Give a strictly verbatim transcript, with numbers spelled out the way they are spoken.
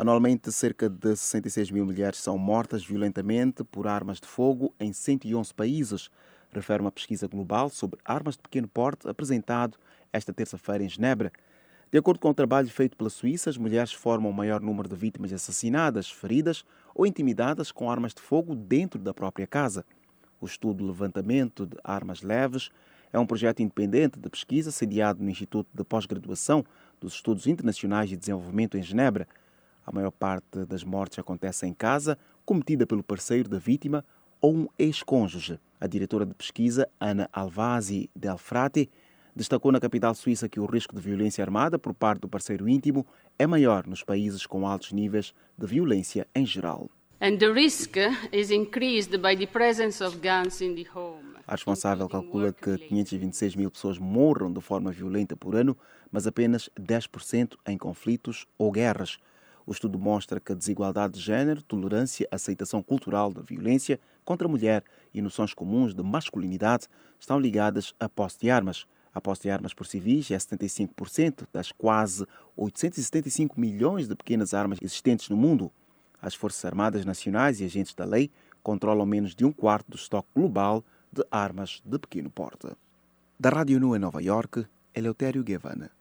Anualmente, cerca de sessenta e seis mil mulheres são mortas violentamente por armas de fogo em cento e onze países, refere uma pesquisa global sobre armas de pequeno porte apresentado esta terça-feira em Genebra. De acordo com o trabalho feito pela Suíça, as mulheres formam o maior número de vítimas assassinadas, feridas ou intimidadas com armas de fogo dentro da própria casa. O estudo Levantamento de Armas Leves é um projeto independente de pesquisa sediado no Instituto de Pós-Graduação dos Estudos Internacionais de Desenvolvimento em Genebra. A maior parte das mortes acontece em casa, cometida pelo parceiro da vítima ou um ex-cônjuge. A diretora de pesquisa, Ana Alvasi Del Frate, destacou na capital suíça que o risco de violência armada por parte do parceiro íntimo é maior nos países com altos níveis de violência em geral. And the risk is increased by the presence of guns in the home. A responsável calcula que quinhentas e vinte e seis mil pessoas morram de forma violenta por ano, mas apenas dez por cento em conflitos ou guerras. O estudo mostra que a desigualdade de género, tolerância, aceitação cultural da violência contra a mulher e noções comuns de masculinidade estão ligadas à posse de armas. A posse de armas por civis é setenta e cinco por cento das quase oitocentos e setenta e cinco milhões de pequenas armas existentes no mundo. As Forças Armadas Nacionais e agentes da lei controlam menos de um quarto do estoque global de armas de pequeno porte. Da Rádio Nu em Nova Iorque, Eleutério Guevara.